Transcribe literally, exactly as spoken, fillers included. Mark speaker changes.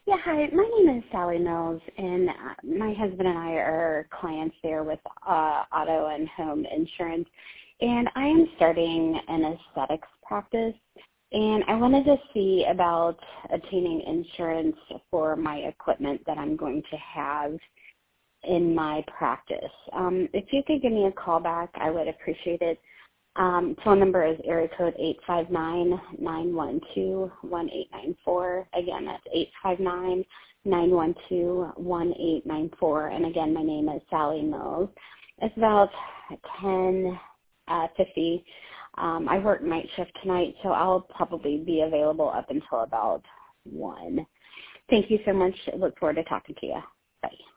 Speaker 1: Yeah, hi. My name is Sally Mills, and uh, my husband and I are clients there with uh, auto and home insurance. And I am starting an aesthetics practice, and I wanted to see about obtaining insurance for my equipment that I'm going to have in my practice. Um, if you could give me a call back, I would appreciate it. Um, phone number is area code eight five nine, nine one two, one eight nine four. Again, that's eight five nine, nine one two, one eight nine four. And again, my name is Sally Mills. It's about ten fifty. Um, I work night shift tonight, so I'll probably be available up until about one. Thank you so much. I look forward to talking to you. Bye.